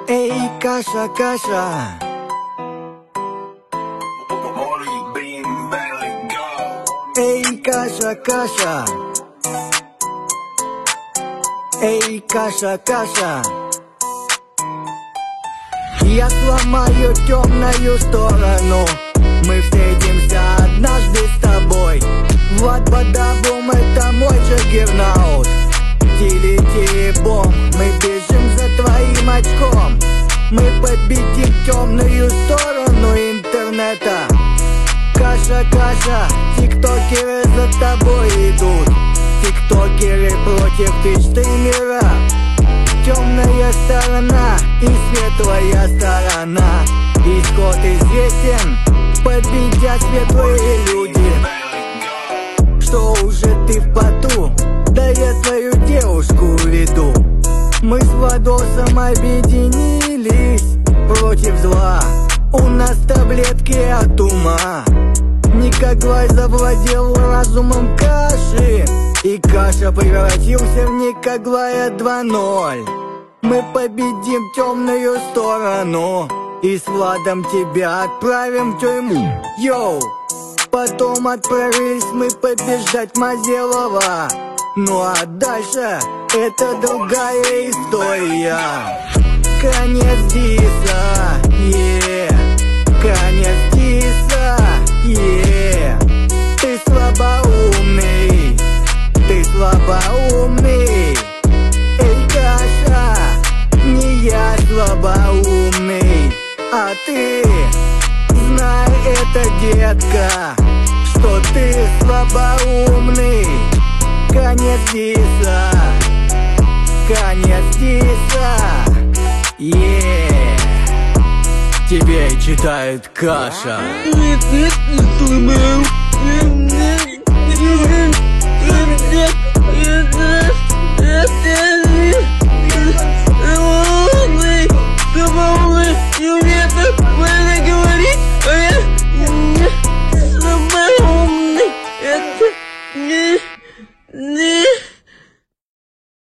Эй, Каша, Каша. Эй, Каша, Каша. Эй, Каша, Каша. Я сломаю темную сторону. Мы встретимся однажды с тобой. Вот бадабум, это мой джаггернаут. Тили-тили-бом, мы бежим за твоим очком. Мы победим темную сторону интернета. Каша, Каша, тиктокеры за тобой идут. Тиктокеры против твич-стримера. Темная сторона и светлая сторона. Исход известен, победят светлые люди. Что уже ты в поту? Да я твою девушку веду. Мы с Владосом объединились против зла. У нас таблетки от ума. Никоглай завладел разумом Каши, и Каша превратился в Никоглая 2.0. Мы победим темную сторону и с Владом тебя отправим в тюрьму. Йоу! Потом отправились мы побеждать Мазелова. Ну а дальше это другая история. Конец диса, конец диса, Ты слабоумный, ты слабоумный. Эй, Каша, не я слабоумный, а ты. Знай это, детка, что ты слабоумный. Конец диса, конец диса, Тебе читает Каша. Нет, не слабоумный.